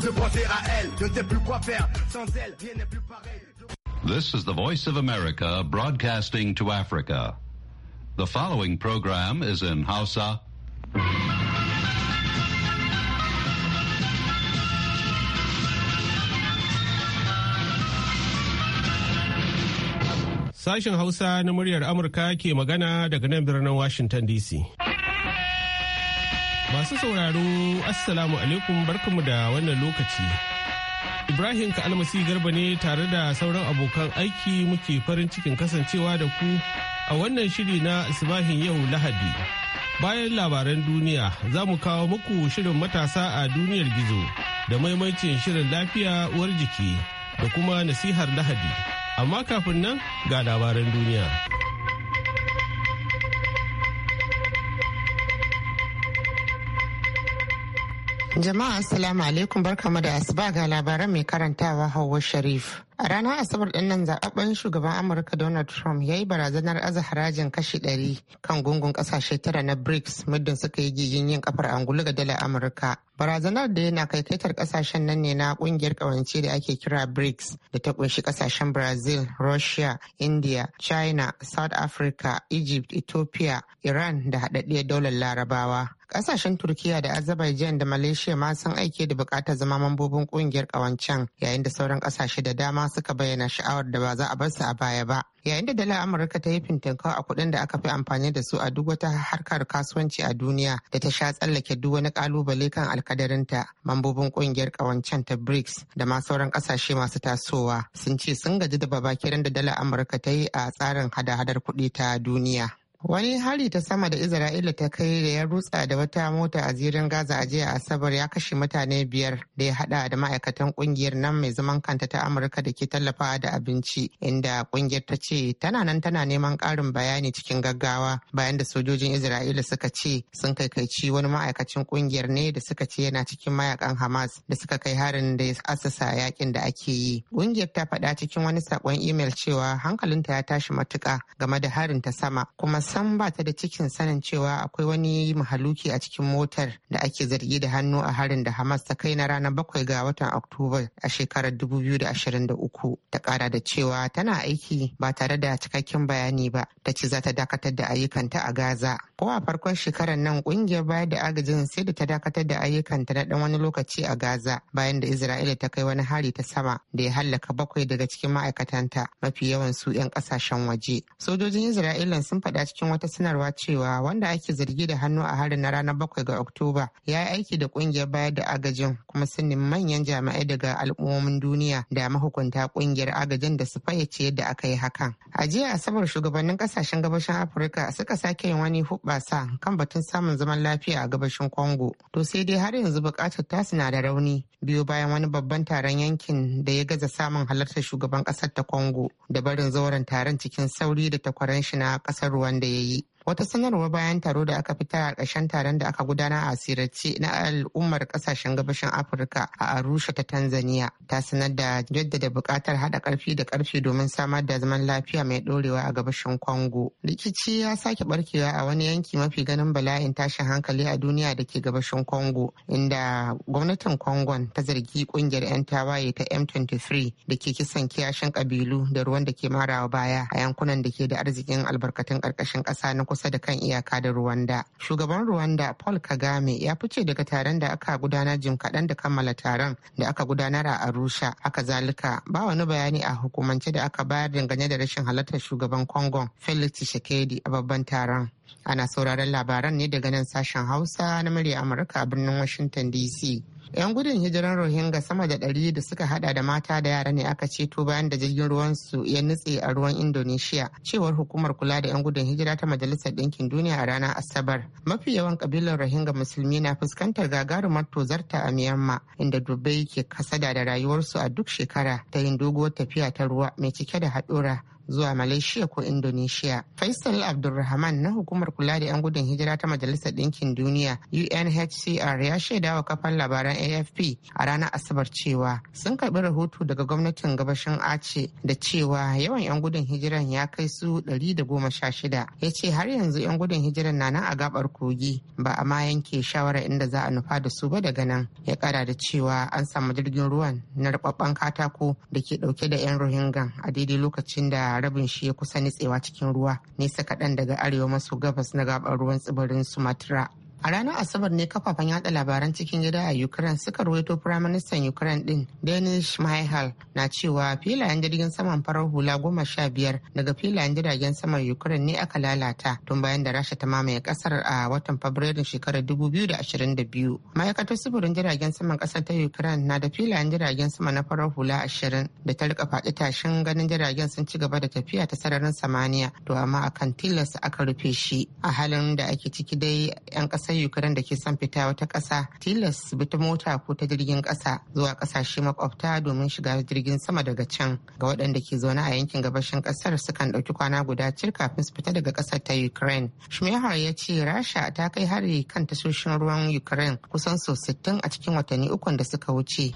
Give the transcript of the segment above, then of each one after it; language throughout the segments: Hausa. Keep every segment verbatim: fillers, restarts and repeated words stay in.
je pensais à elle, je ne sais plus quoi faire sans elle, rien n'est plus pareil. This is the Voice of America broadcasting to Africa. The following program is in Hausa. Sashen Hausa na muryar Amurka ke magana daga nan birnin Washington D C. Masu sauraro, Assalamu alaikum, barkanmu da wannan lokaci. Ibrahim Ka'almasi Garba ne tare da sauran abokan aiki muke farin cikin kasancewa da ku a wannan shiri na Asibahin yau Lahadi. Bayan labaran duniya, za mu kawo muku shirin matasa a duniyar gizo da maimacin shirin lafiya uwar jiki da kuma nasihar Lahadi. Amma kafin nan ga labaran duniya. Jama'a assalamu alaikum, barkamu da asuba ga labaran mai karantawa Hauwa Sharif. A ranar Asabar ɗin nan zaɓaɓɓen shugaban Amurka Donald Trump ya yi barazanar aza harajin kashi ɗari kan gungun ƙasashe tara na BRICS muddin suka yi gigin yin kafar angulu ga dalar Amurka. Barazanar da yana kaikaitar ƙasashen nan ne na ƙungiyar ƙawance da ake kira BRICS da ta ƙunshi ƙasashen Brazil, Russia, India, China, South Africa, Egypt, Ethiopia, Iran da haɗaɗɗiyar daular Larabawa. Ƙasashen Turkiya da Azerbaijan da Malaysia ma sun aike da buƙatar zama mambobin ƙungiyar ƙawancen, yayin da sauran ƙasashe da dama suka bayyana sha'awar da ba za a bar su a baya ba. Yayin da dalar Amurka ta yi fintinkau a kuɗin da aka fi amfani da su a duk wata harkar kasuwanci a duniya da ta sha tsallake duk wani ƙalubale kan alkadarinta, mambobin ƙungiyar ƙawancen ta BRICS da ma sauran ƙasashe masu tasowa sun ce sun gaji da babakiran da dalar Amurka ta yi a tsarin hada-hadar kuɗi ta duniya. Wani hari ta sama da Isra'ila ta kai da ya rutsa da wata mota a zirin Gaza a jiya Asabar ya kashe mutane biyar da ya hada da ma'aikatan kungiyar nan mai zaman kanta ta Amurka da ke tallafawa da abinci, inda kungiyar ta ce tana nan tana neman karin bayani cikin gaggawa bayan da sojojin Isra'ila suka ce sun kaikaici wani ma'aikacin kungiyar ne da suka ce yana cikin mayakan Hamas da suka kai harin da ya assasa yakin da ake yi. Kungiyar ta faɗa cikin wani sakon imel cewa hankalinta ya tashi matuƙa game da harin ta sama, kuma san ba ta da cikin sanin cewa akwai wani mahaluki a cikin motar da ake zargi da hannu a harin da Hamas ta kai na ranar bakwai ga watan Oktoba a shekarar dubu biyu da ashirin da uku. Ta kara da cewa tana aiki ba tare da cikakken bayani ba, ta ce za ta dakatar da ayyukanta a Gaza. Ko a farkon shekarar nan kungiyar bayar da agajin sai da ta dakatar da ayyukanta na dan wani lokaci a Gaza bayan da Isra'ila ta kai wani hari ta sama da ya hallaka bakwai daga cikin ma'aikatanta, mafi yawan su 'yan kasashen waje. Sojojin Isra'ila sun faɗa cikin wata sanarwa cewa wanda ake zargi da hannu a harin na ranar bakwai ga Oktoba ya yi aiki da kungiyar bayar da agajin, kuma sun nemi manyan jami'ai daga al'ummomin duniya da mahukunta kungiyar agajin da su fayyace yadda aka yi hakan. A jiya Asabar shugabannin kasashen gabashin Afirka suka sake yin wani hubbasa kan batun samun zaman lafiya a gabashin Congo. To sai dai har yanzu bukatar tasu na da rauni biyo bayan wani babban taron yankin da ya gaza samun halartar shugaban kasar ta Congo da barin zauren taron cikin sauri da takwaran shi na kasar Rwanda ya yi. Wata sanarwa bayan taro da aka fitar a ƙarshen taron da aka gudana a asirarce na al'ummar ƙasashen gabashin Afirka a Arusha ta Tanzania ta sanar da jaddada buƙatar haɗa ƙarfi da ƙarfi domin samar da zaman lafiya mai ɗorewa a gabashin Congo. Rikici ya sake barkewa a wani yanki mafi ganin bala'in tashin hankali a duniya da ke gabashin Congo, inda gwamnatin Congon ta zargi ƙungiyar 'yan tawaye ta M twenty-three da ke kisan kiyashin ƙabilu da ruwan da ke marawa baya a yankunan da ke da arzikin albarkatun ƙarƙashin ƙasa na kusa da kan iyaka da Rwanda. Shugaban Rwanda Paul Kagame ya fice daga taron da aka gudanar jim kaɗan da kammala taron da aka gudanar a Arusha. Haka zalika ba wani bayani a hukumance da aka bayar dangane da rashin halartar shugaban Congo Felix Tshisekedi a babban taron. Ana sauraron labaran ne daga nan sashen Hausa na murya Amurka a birnin Washington D C. 'Yan gudun hijiran Rohingya sama da ɗari da suka hada da mata da yara ne aka ceto bayan da jirgin ruwansu ya nutse a ruwan Indonesia, cewar hukumar kula da 'yan gudun hijira ta Majalisar Ɗinkin Duniya a ranar Asabar. Mafi yawan kabilar Rohingya musulmi na fuskantar gagarumar tozarta a Myanmar, inda dubbai ke kasada da rayuwarsu a duk shekara ta yin doguwar tafiya ta ruwa mai cike da haɗura zuwa Malaysia ko Indonesia. Faisal Abdulrahman na hukumar kula da 'yan gudun hijira ta Majalisar Ɗinkin Duniya U N H C R ya shaidawa kafan labaran A F P a ranar Asabar cewa sun karɓi rahoto daga gwamnatin gabashin Aceh da cewa yawan 'yan gudun hijiran ya kai su ɗari da goma sha shida. Ya ce har yanzu 'yan gudun hijiran na nan a gabar kogi ba a ma yanke shawarar inda za a nufa da su ba daga nan. Ya kara da cewa an samu jirgin ruwan na rababban katako da ke dauke da 'yan Rohingya a daidai lokacin da rabin shi ya kusa nitsewa cikin ruwa nesa kaɗan daga arewa maso gabas na gabar ruwan tsibirin Sumatra. A ranar Asabar ne kafafen yada labaran cikin gida a Ukraine suka rawaito Firaministan Ukraine din Denis Shmyhal na cewa filayen jirgin saman farar hula goma sha biyar daga filayen jiragen saman Ukraine ne aka lalata tun bayan da Rasha ta mamaye kasar a watan Fabrairun shekarar dubu biyu da ashirin da biyu. Ma'aikatar sufurin jiragen saman kasar ta Ukraine na da filayen jiragen sama na farar hula ashirin da ta rika faɗi tashin ganin jiragen sun ci gaba da tafiya ta sararin samaniya to amma akan tilas aka rufe shi. A halin da ake ciki dai 'yan kasar Ukraine da ke son fita wata ƙasa tilas bi ta mota ko ta jirgin ƙasa zuwa ƙasashe makwabta domin shiga jirgin sama daga can. Ga waɗanda ke zaune a yankin gabashin ƙasar sukan ɗauki kwana guda cir kafin su fita daga ƙasar ta Ukraine. Shmyhal ya ce Rasha ta kai hari kan tashoshin ruwan Ukraine kusan sau sittin a cikin watanni ukun da suka wuce.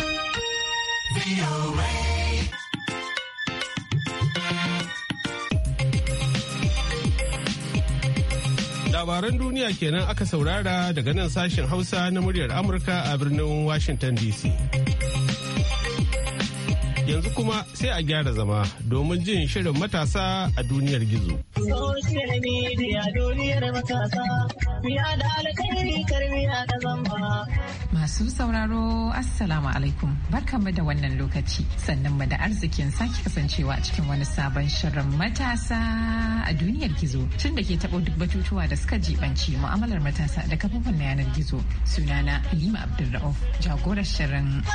Labaran duniya kenan aka saurara daga nan sashen Hausa na muryar Amurka a birnin Washington D C. Yanzu kuma sai a gyara zama domin jin shirin matasa a duniyar gizo. Social media duniyar matasa, miya da alkhairi karmiya da zamba. Masu sauraro Assalamu alaikum, barkanmu da wannan lokaci, sannan mu da arzikin sake kasancewa cikin wani sabon shirin matasa a duniyar gizo, tun da ke taɓo duk batutuwa da suka jibanci mu'amalar matasa da kafofin na yanar gizo. Sunana Halima Abdulrauf, jagorar shirin.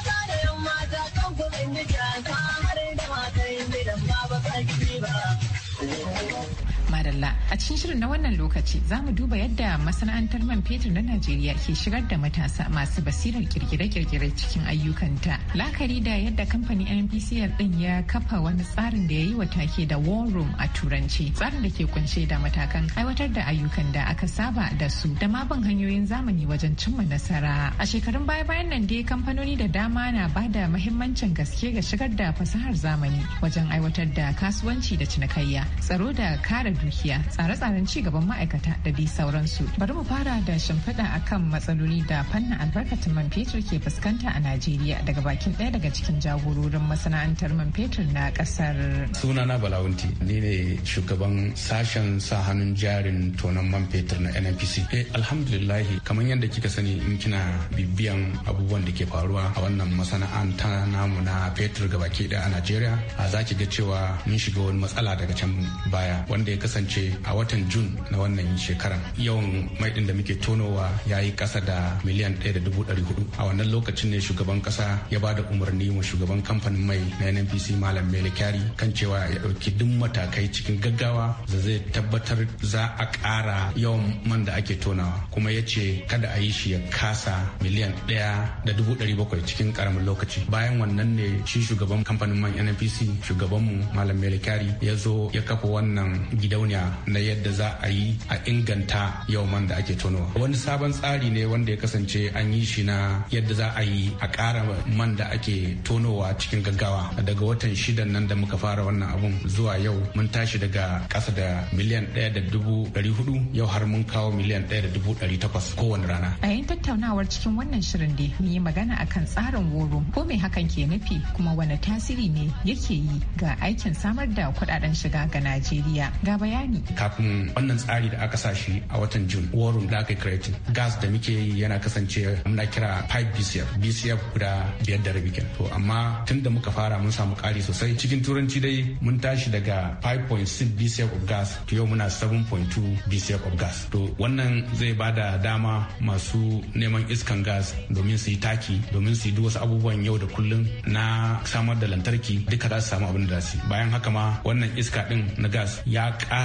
Madalla, a cikin shirin na wannan lokaci za mu duba yadda masana'antar man fetur na Najeriya ke shigar da matasa masu basirar kirkire-kirkire cikin ayyukanta. La'akari da yadda kamfanin N P C L din ya kafa wani tsarin da ya yi wa take da War Room a turanci, tsarin da ke kunshe da matakan aiwatar da ayyukan da aka saba da su da ma bin hanyoyin zamani wajen cimma nasara. A shekarun baya-bayan nan dai kamfanoni da dama na ba da muhimmancin gaske ga shigar da fasahar zamani wajen aiwatar da kasuwanci da cinikayya, tsaro da kare dukiya, tsare-tsaren ci gaban ma'aikata da dai sauransu. Bari mu fara da shimfiɗa akan matsaloli da fannin albarkatun man fetur ke fuskanta a Najeriya daga bakin ɗaya daga cikin jagororin masana'antar man fetur na ƙasar. Sunana Balawunti, ni ne shugaban sashen sa hannun jarin tonon man fetur na N N P C. Eh, alhamdulillahi, kamar yadda kika sani in kina bibiyan abubuwan da ke faruwa a wannan masana'anta namu na fetur gabaki ɗaya a Najeriya, a za ki ga cewa mun shiga wani matsala daga can baya wanda ya kasance a watan Jun na wannan shekaran yawan mai din da muke tonowa ya yi kasa da miliyan ɗaya da dubu ɗari hudu. A wannan lokacin ne shugaban kasa ya ba da umarni wa shugaban kamfanin mai na N N P C Malam Mele Kyari kan cewa ya ɗauki duk matakai cikin gaggawa da zai tabbatar za a ƙara yawan man da ake tonawa, kuma ya ce kada a yi shi ya kasa miliyan ɗaya da dubu ɗari bakwai cikin ƙaramin lokaci. Bayan wannan ne shi shugaban kamfanin man N N P C shugabanmu Malam Mele Kyari ya zo ya kafa wannan gidauniya na yadda za a yi a inganta yawan man da ake tonowa. Wani sabon tsari ne wanda ya kasance an yi shi na yadda za a yi a ƙara man da ake tonowa cikin gaggawa. Daga watan shidan nan da muka fara wannan abun zuwa yau mun tashi daga ƙasa da miliyan ɗaya da dubu ɗari hudu, yau har mun kawo miliyan ɗaya da dubu ɗari takwas kowane rana. A yayin tattaunawar cikin wannan shirin dai mun yi magana akan tsarin woro, ko me hakan ke nufi kuma wani tasiri ne yake yi ga aikin samar da kuɗaɗen shiga ga Najeriya. Ga bayani. Kafin wannan tsari da aka sa shi a watan Jun, warum da aka creating gas da muke yi yana kasance muna kira five B C F B C F guda biyar da rabi kenan. To amma tun da muka fara mun samu ƙari sosai. Cikin turanci dai mun tashi daga five point six B C F of gas to yau muna seven point two B C F of gas. To wannan zai bada dama masu neman iskan gas domin su yi taki, domin su yi duk wasu abubuwan yau da kullum na samar da lantarki duka za su samu abin da za su yi. Bayan haka ma wannan iska din na gas ya ƙara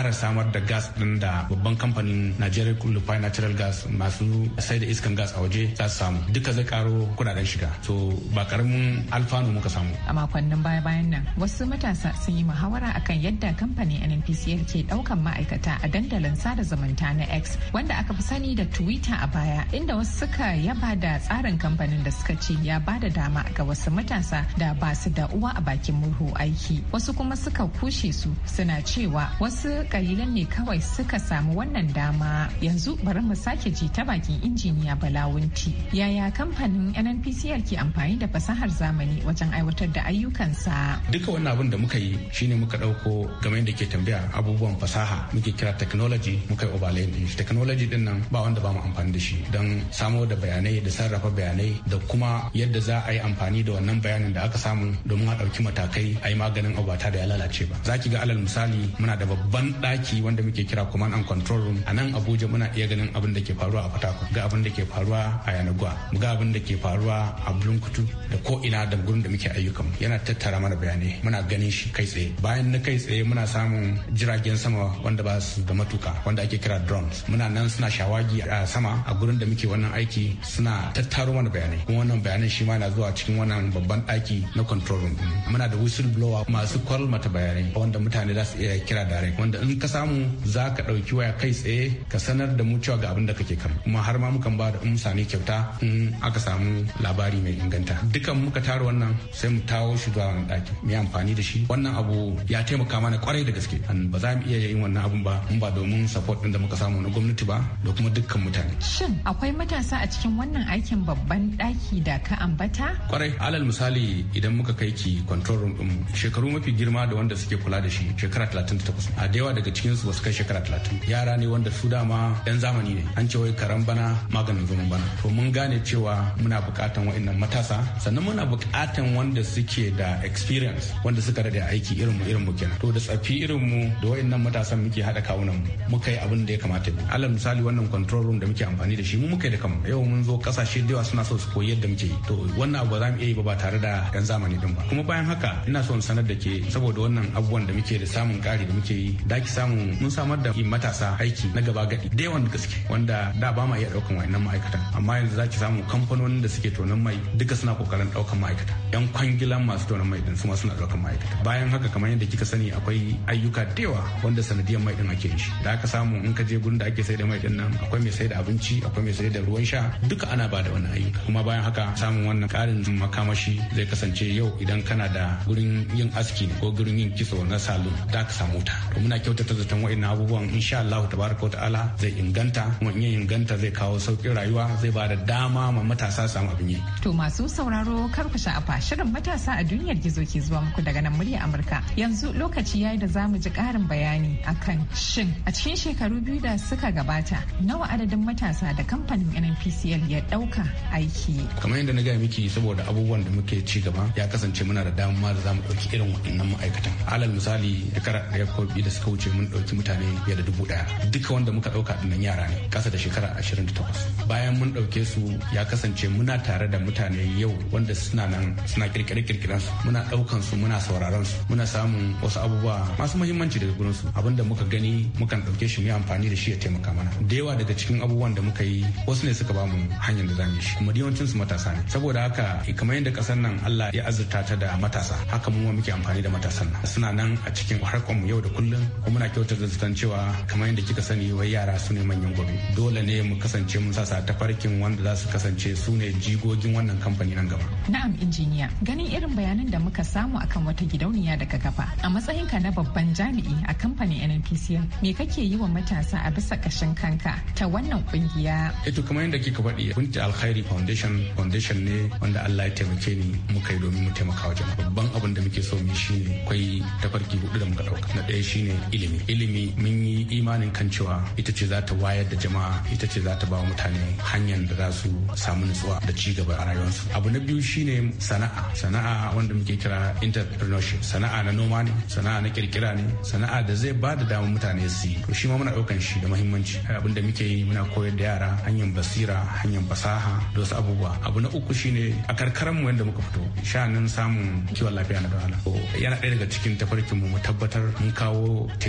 ƙara samar da gas din da babban kamfanin Nigeria Liquefied Natural Gas masu sai da iskan gas a waje za su samu, duka zai karo kudaden shiga. So ba karamin alfanu muka samu. A makonnin baya-bayan nan wasu matasa sun yi muhawara akan yadda kamfanin N N P C L ke daukan ma'aikata a dandalin sada zumunta na X wanda aka fi sani da Twitter a baya, inda wasu suka yaba da tsarin kamfanin da suka ce ya ba da dama ga wasu matasa da ba su da uwa a bakin murhu aiki. Wasu kuma suka kushe su suna cewa wasu kalilan ne kawai suka samu wannan dama. Yanzu bari mu sake ji ta bakin injiniya Balawunti. Yaya kamfanin N N P C L ke amfani da fasahar zamani wajen aiwatar da ayyukansa? Duka wannan abin da muka yi shine muka dauko game da ke tambaya abubuwan fasaha muke kira technology, muka yi overlay din shi. Technology din nan ba wanda ba mu amfani da shi don samo da bayanai da sarrafa bayanai da kuma yadda za a yi amfani da wannan bayanin da aka samu domin a ɗauki matakai a yi maganin abu ba da ya lalace ba. Za ki ga alal misali muna da babban ɗaki wanda muke kira command and control room. A nan Abuja muna iya ganin abin da ke faruwa a Fatako, ga abin da ke faruwa a Yanagwa, mu ga abin da ke faruwa a Bulunkutu da ko ina da gurin da muke ayyukan. Yana tattara mana bayanai, muna ganin shi kai tsaye. Bayan na kai tsaye muna samun jiragen sama wanda ba su da matuka wanda ake kira drones. Muna nan suna shawagi a sama a gurin da muke wannan aiki, suna tattaro mana bayanai. Kuma wannan bayanan shi ma na zuwa cikin wannan babban ɗaki na control room. Muna da whistleblower masu kwalmata bayanai wanda mutane za su iya kira direct, wanda in ka samu za ka ɗauki waya kai tsaye ka sanar da mu cewa ga abin da kake kan. Kuma har ma mukan ba da mutane kyauta in aka samu labari mai inganta. Dukan muka tara wannan sai mu tawo shi zuwa wannan ɗaki mu yi amfani da shi. Wannan abu ya taimaka mana kwarai da gaske. Ba za mu iya yin wannan abun ba in ba domin support din da muka samu na gwamnati ba da kuma dukkan mutane. Shin akwai matasa a cikin wannan aikin babban ɗaki da ka ambata? Kwarai, alal misali idan muka kai ki control room din shekaru mafi girma da wanda suke kula da shi shekara talatin da takwas. A da yawa daga cikin su ba su kai shekara talatin. Yara ne wanda su dama yan zamani ne. An ce wai karan bana maganin zaman bana. To mun gane cewa muna buƙatan wa'annan matasa, sannan muna buƙatan wanda suke da experience, wanda suka rade aiki irin mu irin mu kenan. To da tsafi irin mu da wa'annan matasan muke haɗa kawunan mu muka yi abin da ya kamata mu. Alal misali wannan control room da muke amfani da shi mu muka yi da kanmu. Yau mun zo kasashe da yawa suna so su koyi yadda muke yi. To wannan abu ba za mu iya yi ba ba tare da yan zamani din ba. Kuma bayan haka ina so in sanar da ke saboda wannan abubuwan da muke da samun ƙari da muke yi, da ki samu mun samar da matasa aiki na gaba gadi da yawan gaske wanda da ba ma iya ɗaukan wa'annan ma'aikatan, amma yanzu za ki samu kamfanonin da suke tonon mai duka suna kokarin ɗaukan ma'aikata. Yan kwangilan masu tonon mai din su ma suna ɗaukan ma'aikata. Bayan haka kamar yadda kika sani akwai ayyuka da yawa wanda sanadiyan mai din ake shi. Da aka samu in ka je gurin da ake sai da mai din nan akwai mai sai da abinci, akwai mai sai da ruwan sha, duka ana ba da wannan ayyuka. Kuma bayan haka samun wannan ƙarin makamashi zai kasance yau idan kana da gurin yin aski ko gurin yin kitso na salon da ka samu ta. To muna kyautata zaton wa'annan abubuwan insha Allah tabaraka ta'ala zai inganta, kuma in ya inganta zai kawo sauƙin rayuwa, zai ba da dama ma matasa samu abin yi. To masu sauraro kar ku sha'afa, shirin matasa a duniyar gizo ke zuwa muku daga nan murya Amurka. Yanzu lokaci yayi da zamu ji ƙarin bayani akan shin a cikin shekaru biyu da suka gabata nawa adadin matasa da kamfanin N N P C L ya ɗauka aiki. Kamar yadda na gaya miki, saboda abubuwan da muke ci gaba ya kasance muna da dama da zamu ɗauki irin waɗannan ma'aikatan. Alal misali shekara ɗaya ko biyu da suka wuce mun ɗauki mutane fiye da dubu ɗaya. Duka wanda muka ɗauka ɗinnan yara ne ƙasa da shekara ashirin da takwas. Bayan mun ɗauke su ya kasance muna tare da mutane yau wanda suna nan suna kirkire-kirkiren su, muna ɗaukan su, muna sauraron su, muna samun wasu abubuwa masu muhimmanci daga gurin su. Abinda muka gani mukan ɗauke shi mu yi amfani da shi ya taimaka mana. Da yawa daga cikin abubuwan da muka yi wasu ne suka bamu hanyar da zamu yi shi, kuma yawancin su matasa ne. Saboda haka kamar yadda kasar nan Allah ya azurta ta da matasa, haka mu muke amfani da matasan nan. Suna nan a cikin harkar mu yau da kullum, kuma muna kyautar da zaton cewa kamar yadda kika sani wai yara su ne manyan gobe. Dole ne mu kasance mun sasa tafarkin wanda za su kasance su ne jigogin wannan kamfani nan gaba. Na'am injiniya, ganin irin bayanan da muka samu akan wata gidauniya daga kafa a matsayinka na babban jami'i a kamfanin N N P C L, me kake yi wa matasa a bisa kashin kanka ta wannan kungiya? Eto kamar yadda kika faɗi, Kunti Alkhairi Foundation Foundation ne wanda Allah ya taimake ni muka yi domin mu taimaka wa jama'a. Babban abin da muke so mu shine akwai tafarki hudu da muka dauka. Na ɗaya shine ilimi. Ilimi mun yi imanin kan cewa ita ce za ta wayar da jama'a, ita ce za ta ba wa mutane hanyar da za su samu nutsuwa da ci gaba a rayuwarsu. Abu na biyu shine sana'a. Sana'a wanda muke kira entrepreneurship. Sana'a na noma ne, sana'a na kirkira ne, sana'a da zai ba da damar mutane su yi. To shi ma muna daukan shi da muhimmanci. Abin da muke yi muna koyar da yara hanyar basira, hanyar fasaha da wasu abubuwa. Abu na uku shine a karkaran mu yadda muka fito sha'anin samun kiwon lafiya na dawala. Yana ɗaya daga cikin tafarkin mu mu tabbatar mun kawo taimako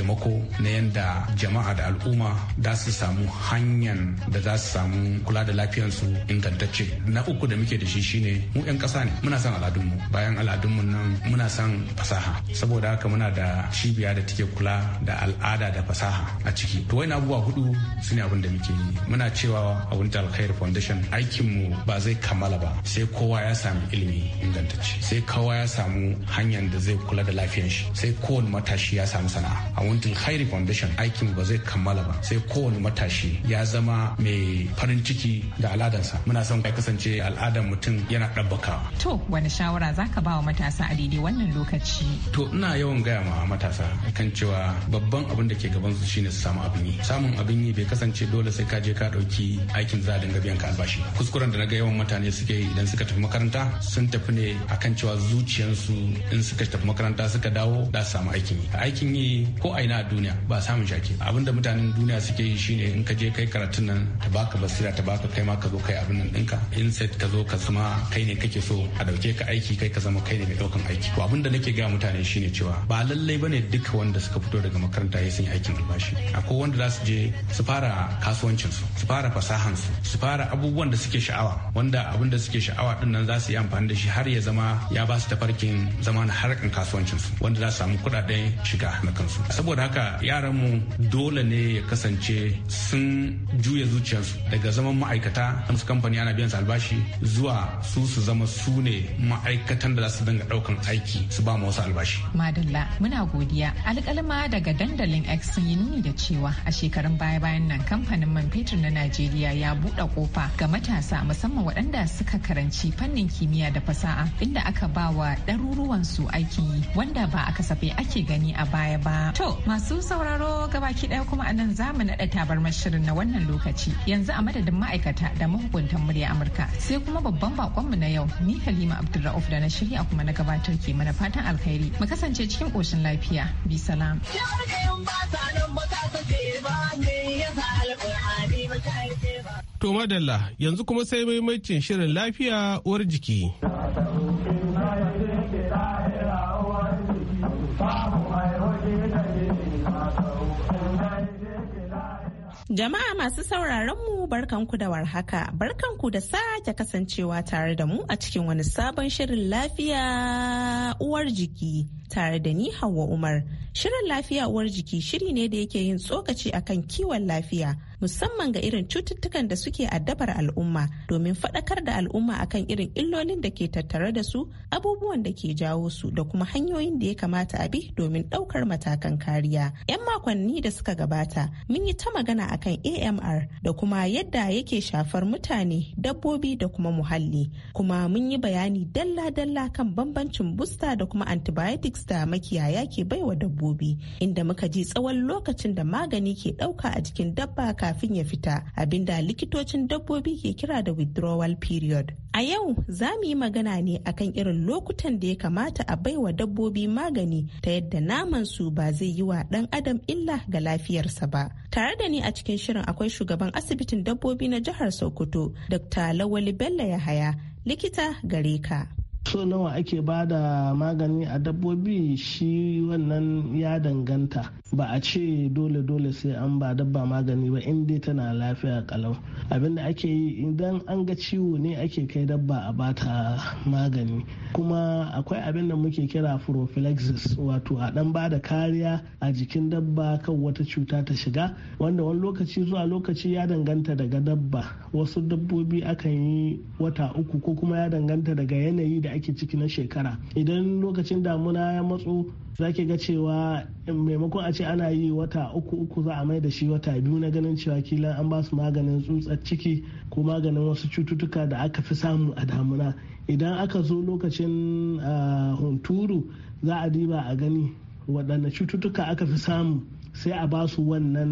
taimako na yanda jama'a da al'umma da su samu hanyar da za su samu kula da lafiyarsu ingantacce. Na uku da muke da shi shine mu 'yan ƙasa ne, muna son al'adunmu, bayan al'adunmu nan muna son fasaha, saboda haka muna da cibiya da take kula da al'ada da fasaha a ciki. To wani abubuwa hudu su ne abin da muke yi. Muna cewa a Wunta Alkhairi Foundation aikinmu ba zai kammala ba sai kowa ya sami ilimi ingantacce, sai kowa ya samu hanyar da zai kula da lafiyar shi, sai kowane matashi ya samu sana'a. A Wunta Alkhairi Foundation aikinmu ba zai kammala ba sai kowane matashi ya zama mai farin ciki da al'adarsa. Muna son ya kasance al'adar mutum yana ɗabbakawa. To wani shawara zaka ba wa matasa a daidai wannan lokaci? To ina yawan gaya ma matasa kan cewa babban abin da ke gaban su shine su samu abin yi. Samun abin yi bai kasance dole sai ka je ka dauki aikin za a dinga biyan ka albashi. Kuskuren da naga yawan mutane suke yi idan suka tafi makaranta sun tafi ne akan cewa zuciyarsu in suka tafi makaranta suka dawo da su samu aikin yi. Aikin yi ko a ina a duniya ba samun shaki. Abin da mutanen duniya suke yi shine in ka je kai karatun nan ta baka basira ta baka kai ma ka zo kai abin nan ɗinka. In sai ka zo ka zama kai ne kake so a dauke ka aiki kai ka zama kai ne mai daukan aiki. To abin da nake ga mutane shine cewa ba lallai bane duka wanda suka fito daga makaranta ya sun yi aikin albashi. Akwai wanda za su je su fara kasuwancin su, su fara fasahan su, su fara abubuwan da suke sha'awa, wanda abin da suke sha'awa din nan za su yi amfani da shi har ya zama ya ba su tafarkin zama na harkan kasuwancin su, wanda za su samu kuɗaɗen shiga na kansu. Saboda haka yaran mu dole ne ya kasance sun juya zuciyarsu daga zaman ma'aikata a kamfani ana biyan su albashi zuwa su su zama su ne ma'aikatan da za su dinga daukan aiki su ba mu wasu albashi. Madalla muna godiya. Alƙalma daga dandalin X sun yi nuni da cewa a shekarun baya-bayan nan kamfanin man fetur na Najeriya ya buɗe kofa ga matasa musamman waɗanda suka karanci fannin kimiyya da fasaha inda aka ba wa ɗaruruwan su aikin yi wanda ba a kasafai ake gani a baya ba. To masu sauraro gabaki ɗaya kuma anan za mu naɗa tabarmar shirin na wannan lokaci yanzu a madadin ma'aikata da mahukuntan murya Amurka sai kuma babban bakonmu na yau ni Halima Abdulrauf da na shirya kuma na gabatar ke mana fatan alkhairi mu kasance cikin koshin lafiya bi salam. To madalla yanzu kuma sai maimacin shirin lafiya uwar jiki. Jama'a masu sauraron mu barkanku da warhaka, barkanku da sake kasancewa tare da mu a cikin wani sabon shirin lafiya uwar jiki tare da ni Hauwa Umar. Shirin lafiya uwar jiki shiri ne da yake yin tsokaci akan kiwon lafiya musamman ga irin cututtukan da suke addabar al'umma domin faɗakar da al'umma akan irin illolin da ke tattare da su, abubuwan da ke jawo su da kuma hanyoyin da ya kamata a bi domin ɗaukar matakan kariya. 'Yan makonni da suka gabata mun yi ta magana akan A M R da kuma yadda yake shafar mutane, dabbobi da kuma muhalli, kuma mun yi bayani dalla-dalla kan bambancin busta da kuma antibiotics da makiyaya ke baiwa dabbobi, inda muka ji tsawon lokacin da magani ke ɗauka a jikin dabba kafin ya fita, abinda likitocin dabbobi ke kira da withdrawal period. A yau za mu yi magana ne akan irin lokutan da ya kamata a baiwa dabbobi magani ta yadda naman su ba zai yi wa ɗan adam illa ga lafiyarsa ba. Tare da ni a cikin shirin akwai shugaban asibitin dabbobi na jihar Sokoto, Dokta Lawali Bello Yahaya, likita gare ka. So nawa ake ba da magani a dabbobi shi wannan ya danganta, ba a ce dole dole sai an ba dabba magani ba in dai tana lafiya kalau. Abinda ake yi idan an ga ciwo ne ake kai dabba a bata magani, kuma akwai abin da muke kira prophylaxis, wato a dan ba da kariya a jikin dabba kan wata cuta ta shiga, wanda wani lokaci zuwa lokaci ya danganta daga dabba. Wasu dabbobi akan yi wata uku ko kuma ya danganta daga yanayi da ake ciki na shekara. Idan lokacin damuna ya matso za ki ga cewa maimakon a ce ana yi wata uku uku za a mai da shi wata biyu na ganin cewa kila an ba su maganin tsutsar ciki ko maganin wasu cututtuka da aka fi samu a damuna. Idan aka zo lokacin hunturu za a diba a gani waɗanne cututtuka aka fi samu sai a ba su wannan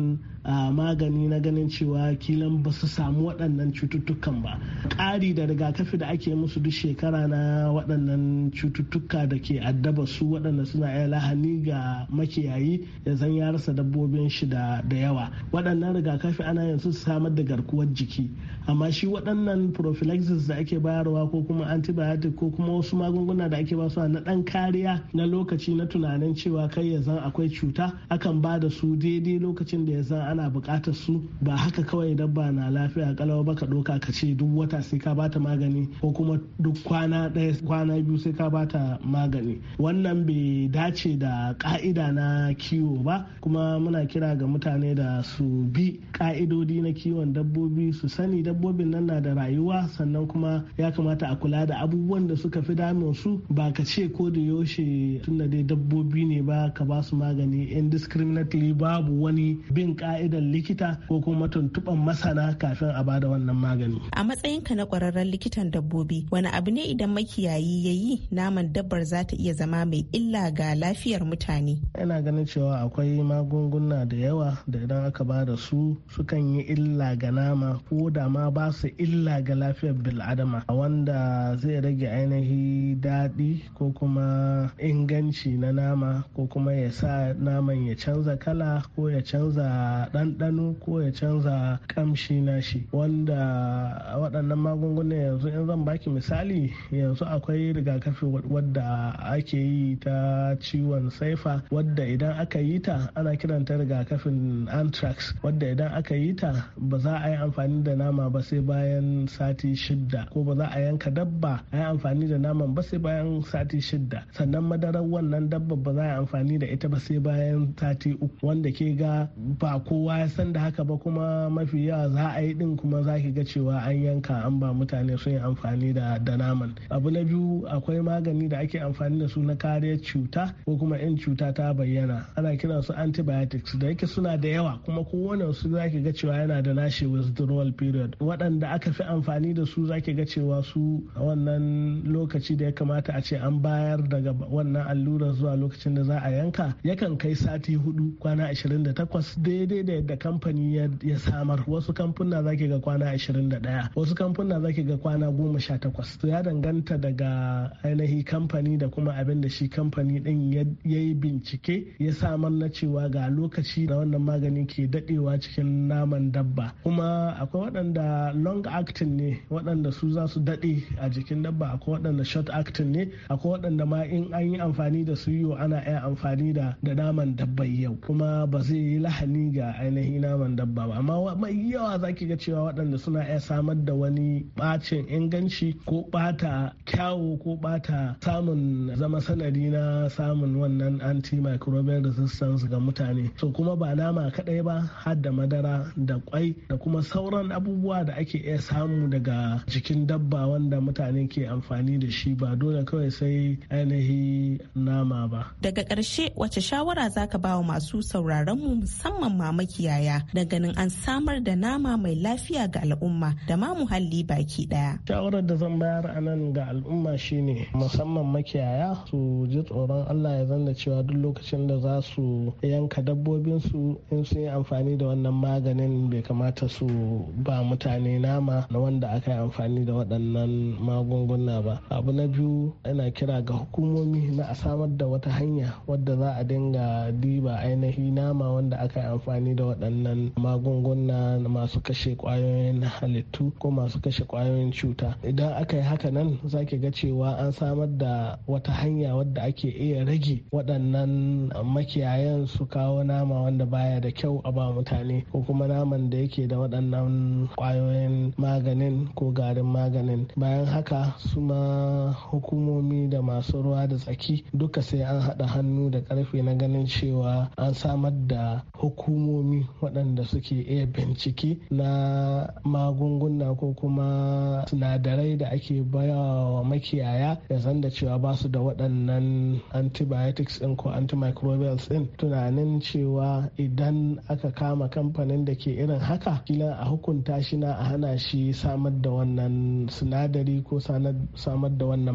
magani na ganin cewa kilan ba su samu waɗannan cututtukan ba. Ƙari da rigakafi da ake musu duk shekara na waɗannan cututtuka da ke addaba su waɗanda suna iya lahani ga makiyayi ya zan ya rasa dabbobin shi da yawa. Waɗannan rigakafi ana yin su samar da garkuwar jiki, amma shi waɗannan prophylaxis da ake bayarwa ko kuma antibiotic ko kuma wasu magunguna da ake basu na ɗan kariya na lokaci na tunanin cewa kai ya zan akwai cuta, akan ba da su daidai lokacin da ya zan ana buƙatar su. Ba haka kawai dabba na lafiya kalau ba ka ɗauka ka ce duk wata sai ka bata magani ko kuma duk kwana ɗaya kwana biyu sai ka bata magani. Wannan bai dace da ka'ida na kiwo ba, kuma muna kira ga mutane da su bi ka'idodi na kiwon dabbobi, su sani dabbobin nan na da rayuwa, sannan kuma ya kamata a kula da abubuwan da suka fi damun su. Ba ka ce ko da yaushe tunda dai dabbobi ne ba ka ba su magani indiscriminately babu wani bin ka'idar likita ko kuma tuntuɓan masana kafin a bada wannan magani. A matsayinka na ƙwararren likitan dabbobi, wani abu ne idan makiyayi ya yi naman dabbar za ta iya zama mai illa ga lafiyar mutane? Ina ganin cewa akwai magunguna da yawa da idan aka ba da su sukan yi illa ga nama ko da ma ba su illa ga lafiyar bil'adama, wanda zai rage ainihi daɗi ko kuma inganci na nama, ko kuma ya sa naman ya canza kala ko ya canza ɗanɗano ko ya canza ƙamshi na shi. Wanda waɗannan magunguna yanzu in zan baki misali, yanzu akwai rigakafi wadda ake yi ta ciwon saifa, wadda idan aka yi ta ana kiranta rigakafin anthrax, wadda idan aka yi ta ba za a yi amfani da nama ba sai bayan sati shidda, ko ba za a yanka dabba a yi amfani da naman ba sai bayan sati shidda. Sannan madarar wannan dabba ba za a yi amfani da ita ba sai bayan sati uku, wanda ke ga ba kowa ya san da haka ba, kuma mafi yawa za a yi din kuma za ki ga cewa an yanka an ba mutane sun yi amfani da da naman. Abu na biyu, akwai magani da ake amfani da su na kariyar cuta ko kuma in cuta ta bayyana, ana kiran su antibiotics, da yake suna da yawa kuma kowane su za ki ga cewa yana da nashi withdrawal period. Waɗanda aka fi amfani da su za ki ga cewa su a wannan lokaci da ya kamata a ce an bayar daga wannan allurar zuwa lokacin da za a yanka yakan kai sati hudu, kwana ashirin da takwas, daidai da yadda kamfani ya samar. Wasu kamfuna za ki ga kwana ashirin da ɗaya, wasu kamfuna za ki ga kwana goma sha takwas. To ya danganta daga ainihi kamfani da kuma abin da shi kamfani din ya yi bincike ya samar na cewa ga lokaci da wannan magani ke dadewa cikin naman dabba. Kuma akwai waɗanda long acting ne, waɗanda su za su dade a jikin dabba, akwai waɗanda short acting ne, akwai waɗanda ma in an yi amfani da su yau ana iya amfani da da naman dabba yau kuma ba zai yi lahani ga ainihin naman dabba ba. Amma mai yawa za ki ga cewa waɗanda suna iya samar da wani bacin inganci ko bata kyawu ko bata samun zama sanadi na samun wannan antimicrobial resistance ga mutane. So kuma ba nama kadai ba, har da madara da kwai da kuma sauran abubuwa da ake iya samu daga jikin dabba wanda mutane ke amfani da shi, ba dole kawai sai ainihi nama ba. Daga ƙarshe, wace shawara zaka ba wa masu sauraron mu musamman ma makiyaya da ganin an samar da nama mai lafiya ga al'umma da ma muhalli baki daya? Shawarar da zan bayar a nan ga al'umma shine musamman makiyaya su ji tsoron Allah, ya zanna cewa duk lokacin da za su yanka dabbobin su in sun yi amfani da wannan maganin bai kamata su ba mutane nama na wanda aka yi amfani da waɗannan magunguna ba. Abu na biyu, ina kira ga hukumomi na a samar da wata hanya wadda za a dinga diba ainihi nama wanda aka yi amfani da waɗannan magunguna masu kashe ƙwayoyin halittu ko masu kashe ƙwayoyin cuta. Idan aka yi haka nan za ki ga cewa an samar da wata hanya wadda ake iya rage waɗannan makiyayan su kawo nama wanda baya da kyau a ba mutane, ko kuma naman da yake da waɗannan ƙwayoyin maganin ko garin maganin. Bayan haka su ma hukumomi da masu ruwa da tsaki duka sai an haɗa hannu da ƙarfe na ganin cewa an samar da hukumomi waɗanda suke iya bincike na magunguna ko kuma sinadarai da ake bayawa makiyaya, ya san da cewa ba su da waɗannan antibiotics ɗin ko antimicrobials ɗin. Tunanin cewa idan aka kama kamfanin da ke irin haka, kila a hukunta shi na a hana shi samar da wannan sinadari ko samar da wannan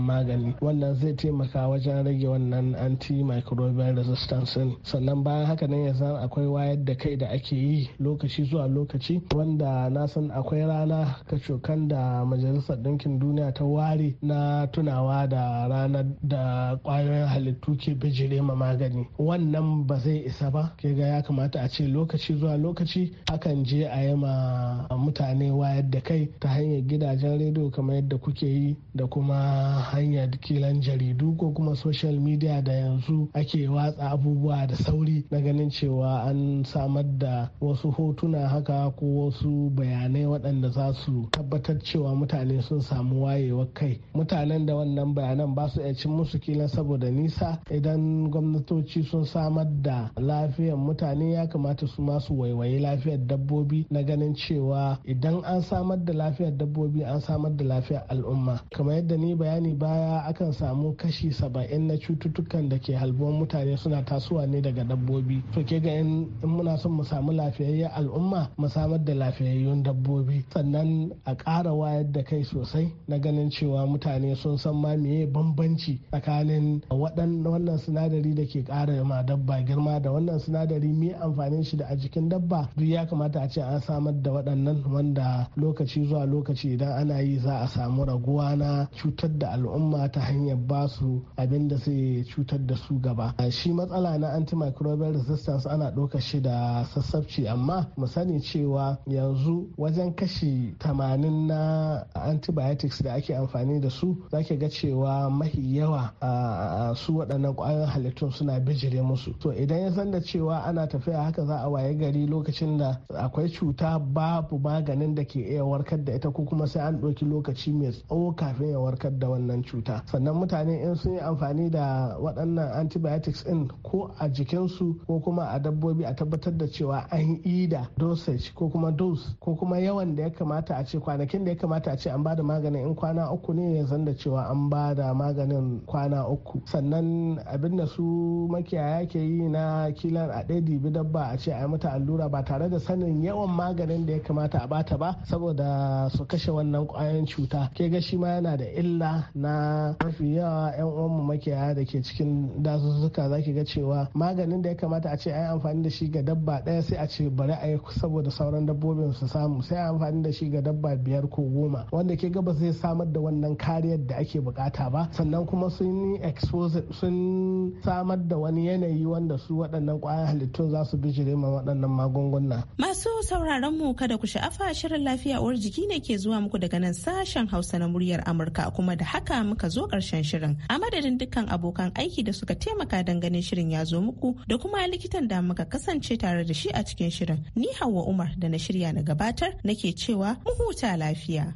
magani. Wannan zai taimaka wajen rage wannan antimicrobial resistance. Sannan bayan haka nan ya san akwai wayar da kai da ake yi lokaci zuwa lokaci, wanda na san akwai rana kacokan da Majalisar Ɗinkin Duniya ta ware na tunawa da ranar da kwayoyin halittu ke bijire ma magani. Wannan ba zai isa ba, ke ga ya kamata a ce lokaci zuwa lokaci akan je a yi ma mutane wayar da kai ta hanyar gidajen rediyo kamar yadda kuke yi, da kuma hanyar kilan jaridu ko kuma social media da yanzu ake watsa abubuwa da sauri na ganin cewa an samar da wasu hotuna haka ko wasu bayanai waɗanda za su tabbatar cewa mutane sun samu wayewar kai. Mutanen da wannan bayanan ba su iya cin musu kila saboda nisa. Idan gwamnatoci sun samar da lafiyar mutane, ya kamata su masu waiwayi lafiyar dabbobi na ganin cewa idan an samar da lafiyar dabbobi an samar da lafiyar al'umma. Kamar yadda ni bayani baya, akan samu kashi saba'in na cututtukan da ke halbuwan mutane suna tasowa ne daga dabbobi. To ke ga in muna son mu samu lafiyayyen al'umma, mu samar da lafiyayyun dabbobi, sannan a ƙara wayar da kai sosai na ganin cewa mutane sun san ma meye bambanci tsakanin wannan sinadari da ke ƙara ma dabba girma da wannan sinadari me amfanin shi da a jikin dabba. Duk ya kamata a ce an samar da waɗannan, wanda lokaci zuwa lokaci idan ana yi za a samu raguwa na cutar da al'umma ta hanyar ba su abin da zai cutar da su gaba. Shi matsala na antimicrobial resistance ana ɗaukar shi da sassabci, amma mu sani cewa yanzu wajen kashi tamanin na antibiotics da ake amfani da su zaki ga cewa mahi yawa a su waɗannan ƙwayoyin halittun suna bijire musu. To idan ya san da cewa ana tafiya haka, za a waye gari lokacin da akwai cuta babu maganin da ke iya warkar da ita, ko kuma sai an ɗauki lokaci mai tsawo kafin ya warkar da wannan cuta. Sannan mutane in sun yi amfani da waɗannan antibiotics ɗin ko a jikinsu ko kuma a dabbobi, a tabbatar da cewa an yi da dosage ko kuma dose ko kuma yawan da ya kamata a ce, kwanakin da ya kamata a ce an bada maganin in kwana uku ne, ya zan da cewa an bada maganin kwana uku. Sannan abin da su makiyaya ke yi na kilan a ɗaya dibi dabba a ce a yi mata allura ba tare da sanin yawan maganin da ya kamata a bata ba, saboda su kashe wannan kwayoyin cuta. Ke ga shi ma yana da illa na mafi yawa yan uwanmu makiyaya da ke cikin dazuzzuka. Zaki ga cewa maganin da ya kamata a ce a yi amfani da shi ga dabba ɗaya, sai a ce bari a yi saboda sauran dabbobin su samu, sai a amfani da shi ga dabba biyar ko goma, wanda ke ga ba zai samar da wannan kariyar da ake bukata ba. Sannan kuma sun yi expose, sun samar da wani yanayi wanda su waɗannan ƙwayan halittun za su bijire ma waɗannan magunguna. Masu sauraron mu, kada ku sha'afa, shirin lafiya uwar jiki ne ke zuwa muku daga nan sashen Hausa na muryar Amurka, kuma da haka muka zo ƙarshen shirin. A madadin dukkan abokan aiki da suka taimaka don ganin shirin ya zo muku, da kuma likitan da muka kasance tare da shi a cikin shirin, ni Hauwa Umar da na shirya na gabatar nake cewa mu huta lafiya.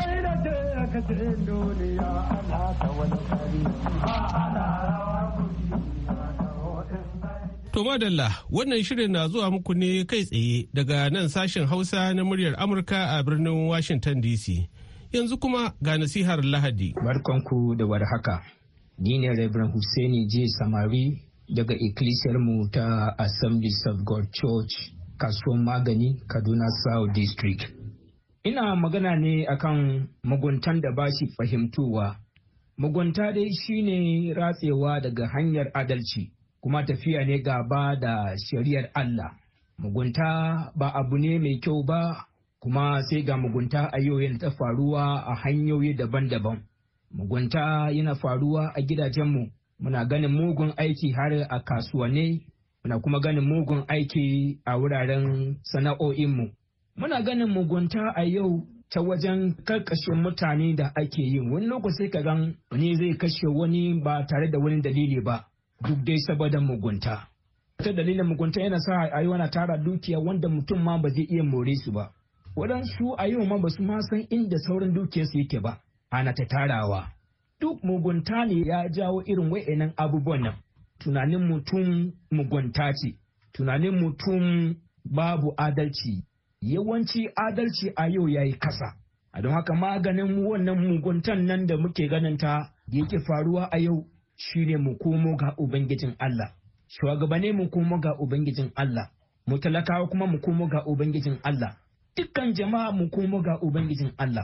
To madalla, wannan shirin na zuwa muku ne kai tsaye daga nan sashen Hausa na muryar Amurka a birnin Washington D C. Yanzu kuma ga nasihar Lahadi. Barkanku da warhaka. Ni ne Reverend Hussaini J. Samari daga Ecclesiar mu ta Assemblies of God Church, Kasuwan Magani, Kaduna South District. Ina magana ne akan muguntan da ba shi fahimtuwa. Mugunta dai shine ratsewa daga hanyar adalci, kuma tafiya ne gaba da shari'ar Allah. Mugunta ba abu ne mai kyau ba, kuma sai ga mugunta a yau yana ta faruwa a hanyoyi daban-daban. Mugunta yana faruwa a gidajenmu, muna ganin mugun aiki har a kasuwanni, muna kuma ganin mugun aiki a wuraren sana'o'inmu. Muna ganin mugunta a yau ta wajen karkashe mutane da ake yi. Wani lokaci ka gan wani zai kashe wani ba tare da wani dalili ba, duk dai saboda mugunta. Ta dalilin mugunta yana sa a yau ana tara dukiya wanda mutum ma ba zai iya more su ba. Waɗansu a yau ma ba su ma san inda sauran dukiyarsu yake ba, ana ta tarawa. Duk mugunta ne ya jawo irin wa'annan abubuwan nan. Tunanin mutum mugunta ce, tunanin mutum babu adalci. Yawanci adalci a yau ya yi kasa. A don haka maganin wannan muguntan nan da muke ganin ta da yake faruwa a yau shine mu komo ga Ubangijin Allah. Shugabanni mu komo ga Ubangijin Allah. Mu talakawa kuma mu komo ga Ubangijin Allah. Dukkan jama'a mu komo ga Ubangijin Allah.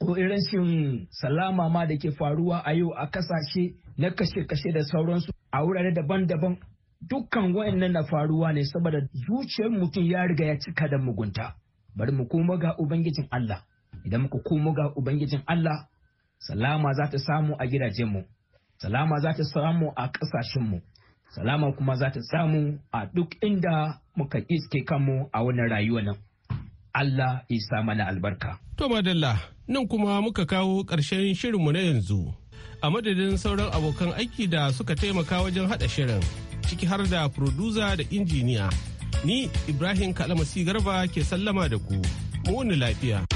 ko rashin salama ma da ke faruwa a yau a kasashe na kashe-kashe da sauransu a wurare daban-daban. Dukkan wayannan na faruwa ne saboda zuciyar mutum ya riga ya cika da mugunta. Bari mu koma ga Ubangijin Allah. Idan muka koma ga Ubangijin Allah, salama za ta samu a gidajenmu, salama za ta samu a ƙasashenmu, salama kuma za ta samu a duk inda muka iske kanmu a wannan rayuwa nan. Allah isa mana albarka. To madalla, nan kuma muka kawo ƙarshen shirinmu na yanzu. A madadin sauran abokan aiki da suka taimaka wajen haɗa shirin, ciki har da furduza da injiniya. Ni Ibrahim Kalamasi Garba ke sallama da ku. Mu wuni lafiya.